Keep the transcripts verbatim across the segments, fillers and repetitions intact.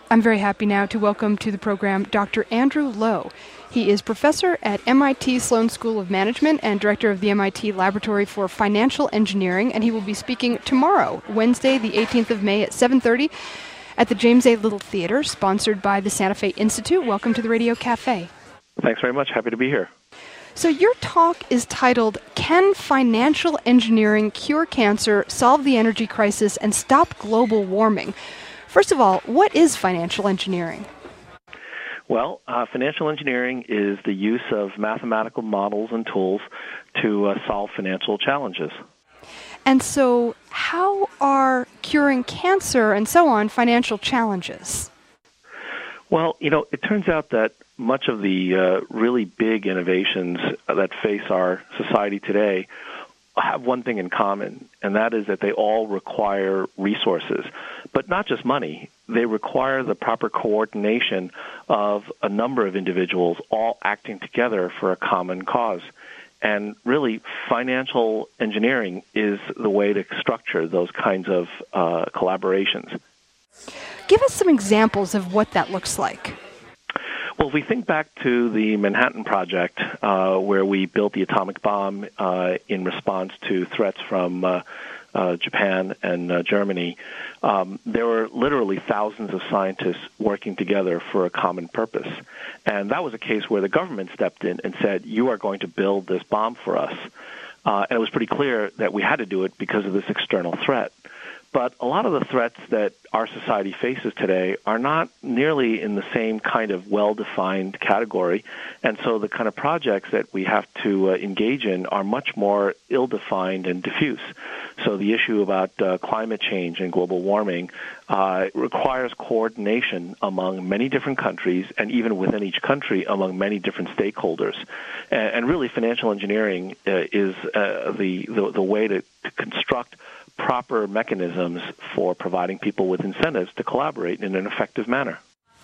I'm very happy now to welcome to the program Doctor Andrew Lo. He is professor at M I T Sloan School of Management and director of the M I T Laboratory for Financial Engineering, and he will be speaking tomorrow, Wednesday, the eighteenth of May at seven thirty at the James A. Little Theater, sponsored by the Santa Fe Institute. Welcome to the Radio Cafe. Thanks very much. Happy to be here. So your talk is titled, Can Financial Engineering Cure Cancer, Solve the Energy Crisis, and Stop Global Warming? First of all, what is financial engineering? Well, uh, financial engineering is the use of mathematical models and tools to uh, solve financial challenges. And so how are curing cancer and so on financial challenges? Well, you know, it turns out that much of the uh, really big innovations that face our society today have one thing in common, and that is that they all require resources, but not just money. They require the proper coordination of a number of individuals all acting together for a common cause. And really, financial engineering is the way to structure those kinds of uh, collaborations. Give us some examples of what that looks like. Well, if we think back to the Manhattan Project, uh, where we built the atomic bomb uh, in response to threats from uh, uh, Japan and uh, Germany, um, there were literally thousands of scientists working together for a common purpose. And that was a case where the government stepped in and said, you are going to build this bomb for us. Uh, and it was pretty clear that we had to do it because of this external threat. But a lot of the threats that our society faces today are not nearly in the same kind of well-defined category. And so the kind of projects that we have to uh, engage in are much more ill-defined and diffuse. So the issue about uh, climate change and global warming uh, requires coordination among many different countries and even within each country among many different stakeholders. And, and really financial engineering uh, is uh, the, the, the way to, to construct proper mechanisms for providing people with incentives to collaborate in an effective manner.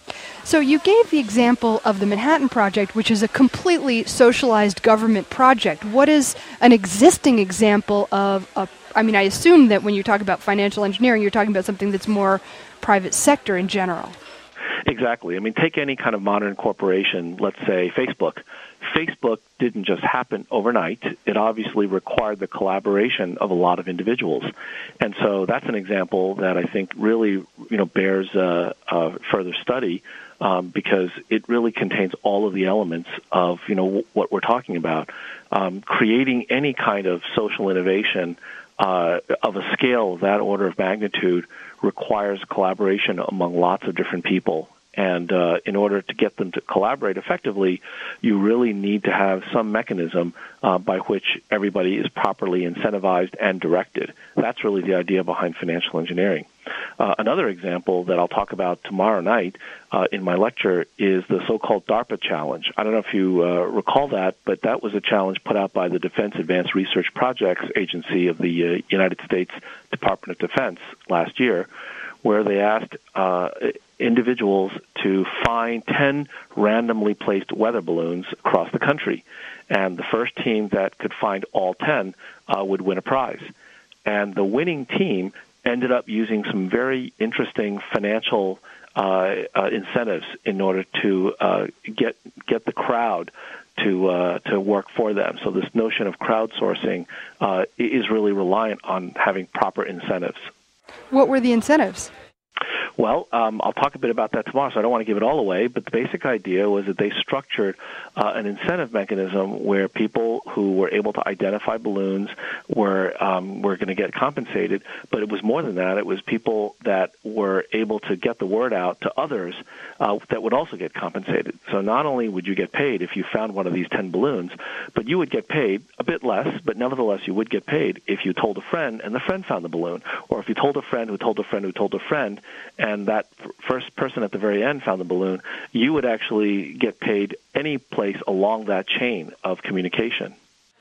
So you gave the example of the Manhattan Project, which is a completely socialized government project. What is an existing example of a, I mean, I assume that when you talk about financial engineering, you're talking about something that's more private sector in general. Exactly. I mean, take any kind of modern corporation, let's say Facebook. Facebook didn't just happen overnight. It obviously required the collaboration of a lot of individuals. And so that's an example that I think really, you know, bears uh, uh, further study um, because it really contains all of the elements of, you know, w- what we're talking about. Um, creating any kind of social innovation uh, of a scale of that order of magnitude requires collaboration among lots of different people. And uh, in order to get them to collaborate effectively, you really need to have some mechanism uh, by which everybody is properly incentivized and directed. That's really the idea behind financial engineering. Uh, another example that I'll talk about tomorrow night uh, in my lecture is the so-called DARPA challenge. I don't know if you uh, recall that, but that was a challenge put out by the Defense Advanced Research Projects Agency of the uh, United States Department of Defense last year, where they asked uh, individuals to find ten randomly placed weather balloons across the country. And the first team that could find all ten uh, would win a prize. And the winning team ended up using some very interesting financial uh, uh, incentives in order to uh, get get the crowd to uh, to work for them. So this notion of crowdsourcing uh, is really reliant on having proper incentives. What were the incentives? Well, um, I'll talk a bit about that tomorrow, so I don't want to give it all away, but the basic idea was that they structured uh, an incentive mechanism where people who were able to identify balloons were um, were going to get compensated, but it was more than that. It was people that were able to get the word out to others uh, that would also get compensated. So not only would you get paid if you found one of these ten balloons, but you would get paid a bit less, but nevertheless you would get paid if you told a friend and the friend found the balloon, or if you told a friend who told a friend who told a friend, and that first person at the very end found the balloon, you would actually get paid any place along that chain of communication.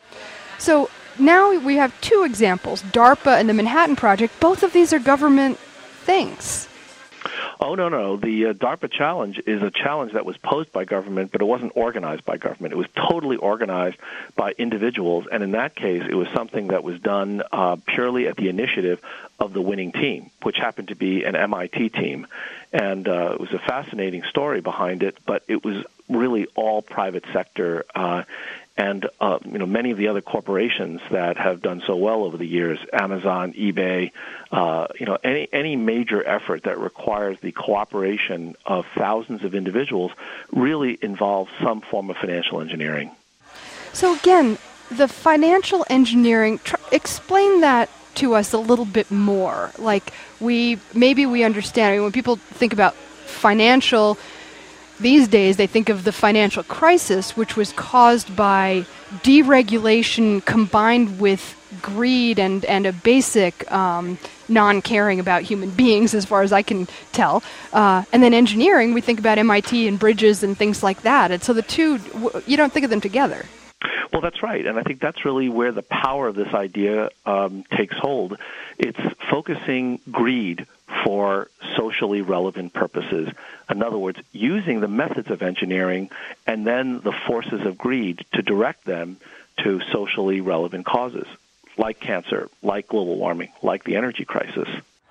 So now we have two examples, DARPA and the Manhattan Project. Both of these are government things. Oh, no, no. The uh, DARPA challenge is a challenge that was posed by government, but it wasn't organized by government. It was totally organized by individuals, and in that case, it was something that was done uh, purely at the initiative of the winning team, which happened to be an M I T team. And uh, it was a fascinating story behind it, but it was really all private sector. Uh, and uh, you know, many of the other corporations that have done so well over the years, Amazon, eBay, uh, you know, any any major effort that requires the cooperation of thousands of individuals really involves some form of financial engineering. So again, the financial engineering, tr- explain that to us a little bit more. Like we maybe we understand. I mean, when people think about financial these days, they think of the financial crisis, which was caused by deregulation combined with greed and, and a basic um, non-caring about human beings, as far as I can tell. Uh, and then engineering, we think about M I T and bridges and things like that. And so the two, you don't think of them together. Well, that's right, and I think that's really where the power of this idea um, takes hold. It's focusing greed for socially relevant purposes. In other words, using the methods of engineering and then the forces of greed to direct them to socially relevant causes, like cancer, like global warming, like the energy crisis.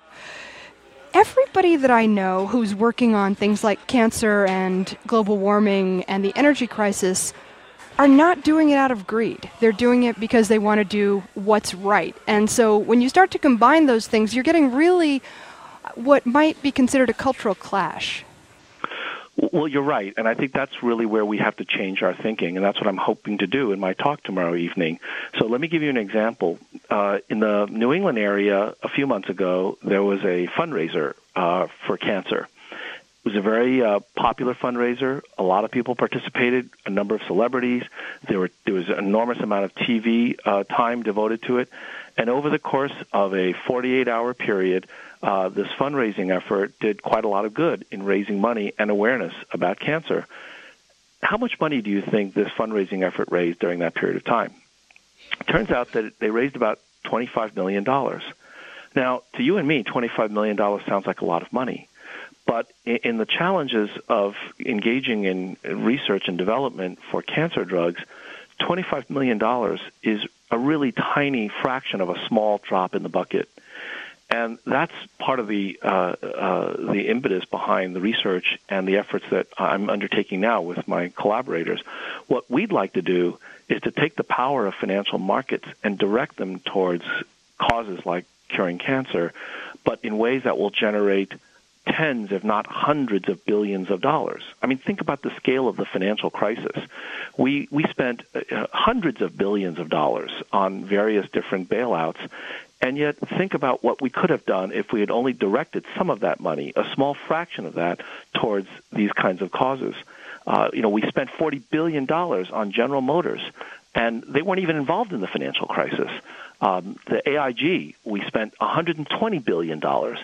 Everybody that I know who's working on things like cancer and global warming and the energy crisis are not doing it out of greed. They're doing it because they want to do what's right. And so when you start to combine those things, you're getting really what might be considered a cultural clash. Well, you're right, and I think that's really where we have to change our thinking, and that's what I'm hoping to do in my talk tomorrow evening. So let me give you an example. Uh, in the New England area a few months ago, there was a fundraiser uh, for cancer. It was a very uh, popular fundraiser. A lot of people participated, a number of celebrities. There were there was an enormous amount of T V uh, time devoted to it. And over the course of a forty-eight hour period, uh, this fundraising effort did quite a lot of good in raising money and awareness about cancer. How much money do you think this fundraising effort raised during that period of time? It turns out that they raised about twenty-five million dollars. Now, to you and me, twenty-five million dollars sounds like a lot of money. But in the challenges of engaging in research and development for cancer drugs, twenty-five million dollars is a really tiny fraction of a small drop in the bucket. And that's part of the uh, uh, the impetus behind the research and the efforts that I'm undertaking now with my collaborators. What we'd like to do is to take the power of financial markets and direct them towards causes like curing cancer, but in ways that will generate tens, if not hundreds of billions of dollars. I mean, think about the scale of the financial crisis. We we spent uh, hundreds of billions of dollars on various different bailouts, and yet think about what we could have done if we had only directed some of that money, a small fraction of that, towards these kinds of causes. Uh, you know, we spent forty billion dollars on General Motors, and they weren't even involved in the financial crisis. Um, the A I G, we spent one hundred twenty billion dollars.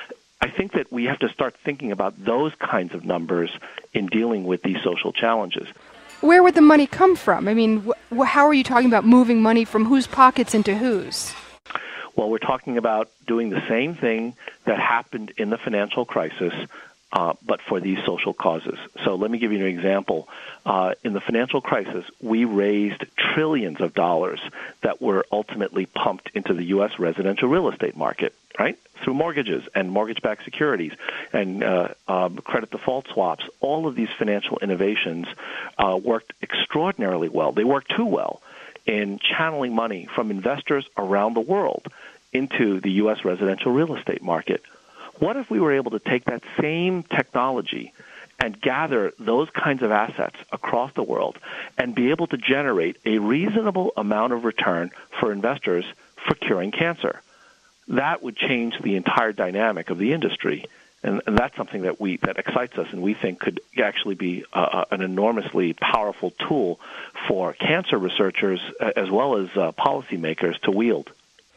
I think that we have to start thinking about those kinds of numbers in dealing with these social challenges. Where would the money come from? I mean, wh- how are you talking about moving money from whose pockets into whose? Well, we're talking about doing the same thing that happened in the financial crisis, uh, but for these social causes. So let me give you an example. Uh, in the financial crisis, we raised trillions of dollars that were ultimately pumped into the U S residential real estate market, right? Through mortgages and mortgage-backed securities and uh, um, credit default swaps. All of these financial innovations uh, worked extraordinarily well. They worked too well in channeling money from investors around the world into the U S residential real estate market. What if we were able to take that same technology and gather those kinds of assets across the world and be able to generate a reasonable amount of return for investors for curing cancer? That would change the entire dynamic of the industry, and, and that's something that we that excites us, and we think could actually be uh, an enormously powerful tool for cancer researchers as well as uh, policymakers to wield.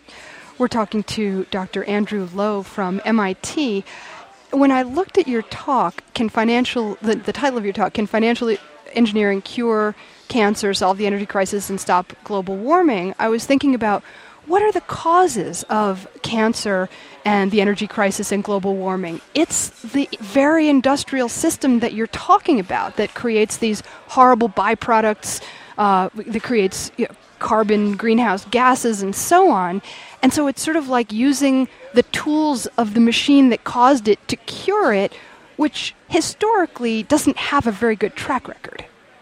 We're talking to Doctor Andrew Lo from M I T. When I looked at your talk, can financial the, the title of your talk, Can Financial Engineering Cure Cancer, Solve the Energy Crisis, and Stop Global Warming? I was thinking about what are the causes of cancer and the energy crisis and global warming? It's the very industrial system that you're talking about that creates these horrible byproducts, uh, that creates you know, carbon, greenhouse gases, and so on. And so it's sort of like using the tools of the machine that caused it to cure it, which historically doesn't have a very good track record.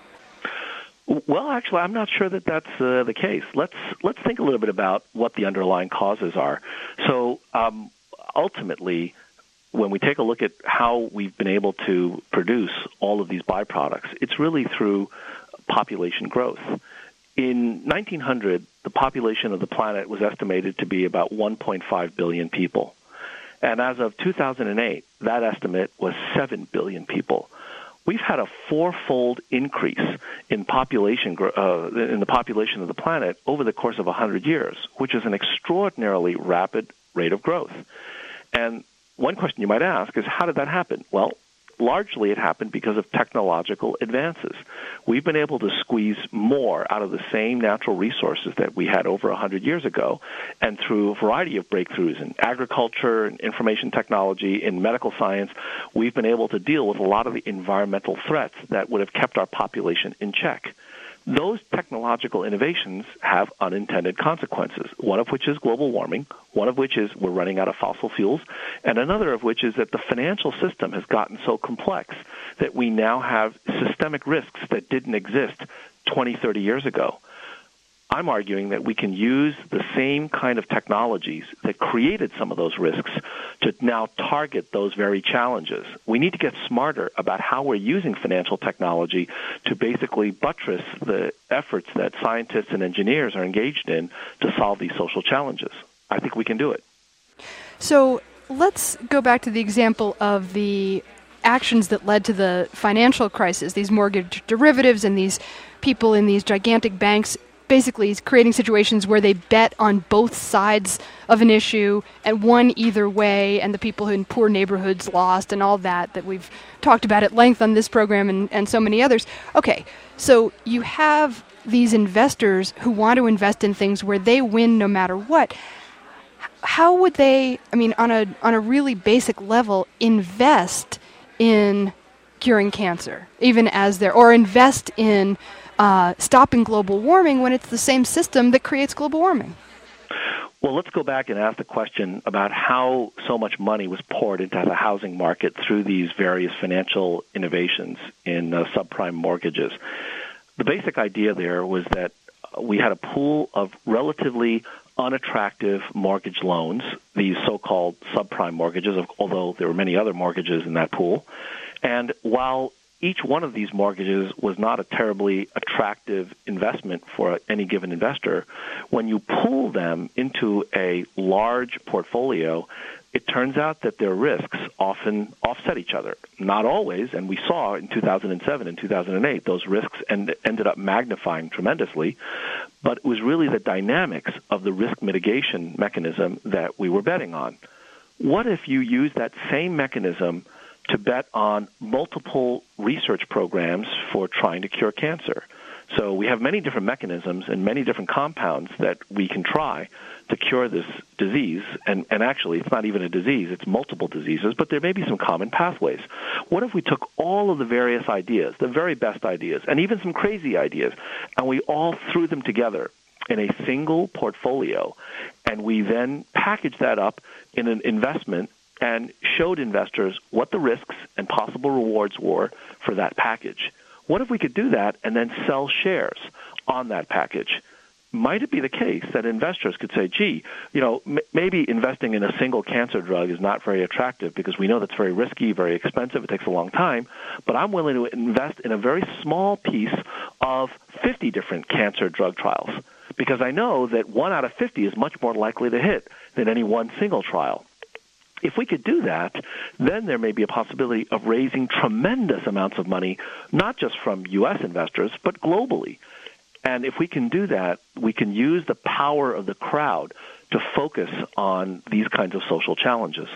Well, actually, I'm not sure that that's uh, the case. Let's let's think a little bit about what the underlying causes are. So um, ultimately, when we take a look at how we've been able to produce all of these byproducts, it's really through population growth. In nineteen hundred, the population of the planet was estimated to be about one point five billion people. And as of two thousand eight, that estimate was seven billion people. We've had a fourfold increase in population uh, in the population of the planet over the course of one hundred years, which is an extraordinarily rapid rate of growth. And one question you might ask is, how did that happen? Well, largely it happened because of technological advances. We've been able to squeeze more out of the same natural resources that we had over one hundred years ago, and through a variety of breakthroughs in agriculture, in information technology, in medical science, we've been able to deal with a lot of the environmental threats that would have kept our population in check. Those technological innovations have unintended consequences, one of which is global warming, one of which is we're running out of fossil fuels, and another of which is that the financial system has gotten so complex that we now have systemic risks that didn't exist twenty, thirty years ago. I'm arguing that we can use the same kind of technologies that created some of those risks to now target those very challenges. We need to get smarter about how we're using financial technology to basically buttress the efforts that scientists and engineers are engaged in to solve these social challenges. I think we can do it. So let's go back to the example of the actions that led to the financial crisis, these mortgage derivatives and these people in these gigantic banks basically creating situations where they bet on both sides of an issue and won either way, and the people in poor neighborhoods lost, and all that that we've talked about at length on this program and, and so many others. Okay, so you have these investors who want to invest in things where they win no matter what. How would they, I mean, on a on a really basic level, invest in curing cancer, even as they're, or invest in Uh, stopping global warming when it's the same system that creates global warming? Well, let's go back and ask the question about how so much money was poured into the housing market through these various financial innovations in uh, subprime mortgages. The basic idea there was that we had a pool of relatively unattractive mortgage loans, these so-called subprime mortgages, although there were many other mortgages in that pool. And while each one of these mortgages was not a terribly attractive investment for any given investor, when you pool them into a large portfolio, it turns out that their risks often offset each other. Not always, and we saw in two thousand seven and two thousand eight, those risks end, ended up magnifying tremendously, but it was really the dynamics of the risk mitigation mechanism that we were betting on. What if you use that same mechanism to bet on multiple research programs for trying to cure cancer? So we have many different mechanisms and many different compounds that we can try to cure this disease. And, and actually, it's not even a disease, it's multiple diseases, but there may be some common pathways. What if we took all of the various ideas, the very best ideas, and even some crazy ideas, and we all threw them together in a single portfolio, and we then packaged that up in an investment and showed investors what the risks and possible rewards were for that package? What if we could do that and then sell shares on that package? Might it be the case that investors could say, gee, you know, m- maybe investing in a single cancer drug is not very attractive because we know that's very risky, very expensive, it takes a long time, but I'm willing to invest in a very small piece of fifty different cancer drug trials because I know that one out of fifty is much more likely to hit than any one single trial. If we could do that, then there may be a possibility of raising tremendous amounts of money, not just from U S investors, but globally. And if we can do that, we can use the power of the crowd to focus on these kinds of social challenges.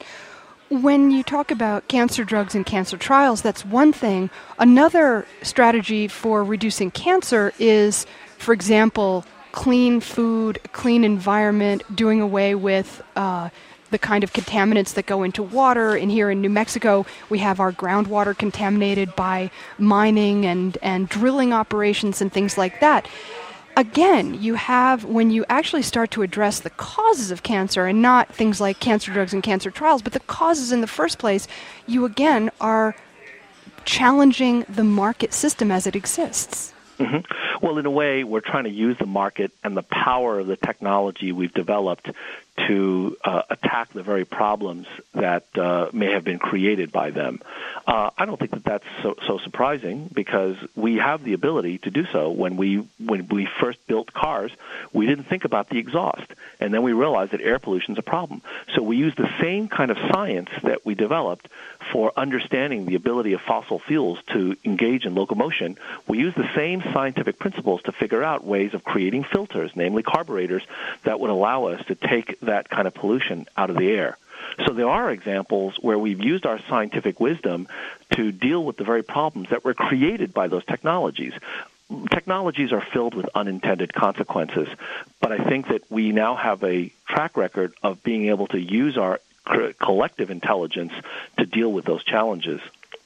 When you talk about cancer drugs and cancer trials, that's one thing. Another strategy for reducing cancer is, for example, clean food, clean environment, doing away with uh, the kind of contaminants that go into water. And here in New Mexico, we have our groundwater contaminated by mining and, and drilling operations and things like that. Again, you have, when you actually start to address the causes of cancer and not things like cancer drugs and cancer trials, but the causes in the first place, you again are challenging the market system as it exists. Mm-hmm. Well, in a way, we're trying to use the market and the power of the technology we've developed to uh, attack the very problems that uh, may have been created by them. Uh, I don't think that that's so, so surprising, because we have the ability to do so. When we when we first built cars, we didn't think about the exhaust, and then we realized that air pollution is a problem. So we use the same kind of science that we developed for understanding the ability of fossil fuels to engage in locomotion. We use the same scientific principles to figure out ways of creating filters, namely carburetors, that would allow us to take that kind of pollution out of the air. So there are examples where we've used our scientific wisdom to deal with the very problems that were created by those technologies. Technologies are filled with unintended consequences, but I think that we now have a track record of being able to use our collective intelligence to deal with those challenges.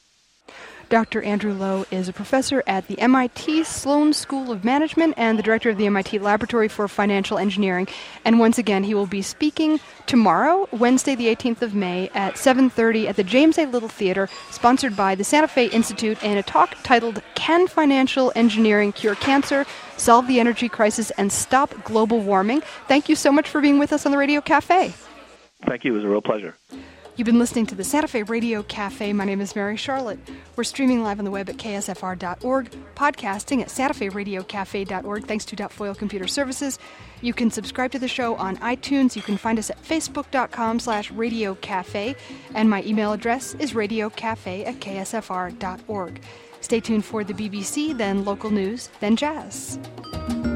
Doctor Andrew Lo is a professor at the M I T Sloan School of Management and the director of the M I T Laboratory for Financial Engineering. And once again, he will be speaking tomorrow, Wednesday, the eighteenth of May, at seven thirty at the James A. Little Theater, sponsored by the Santa Fe Institute, in a talk titled "Can Financial Engineering Cure Cancer, Solve the Energy Crisis, and Stop Global Warming?" Thank you so much for being with us on the Radio Cafe. Thank you. It was a real pleasure. You've been listening to the Santa Fe Radio Cafe. My name is Mary Charlotte. We're streaming live on the web at K S F R dot org, podcasting at santa fe radio cafe dot org, thanks to Foil Computer Services. You can subscribe to the show on iTunes. You can find us at facebook dot com slash radio cafe, and my email address is radiocafe at K S F R dot org. Stay tuned for the B B C, then local news, then jazz.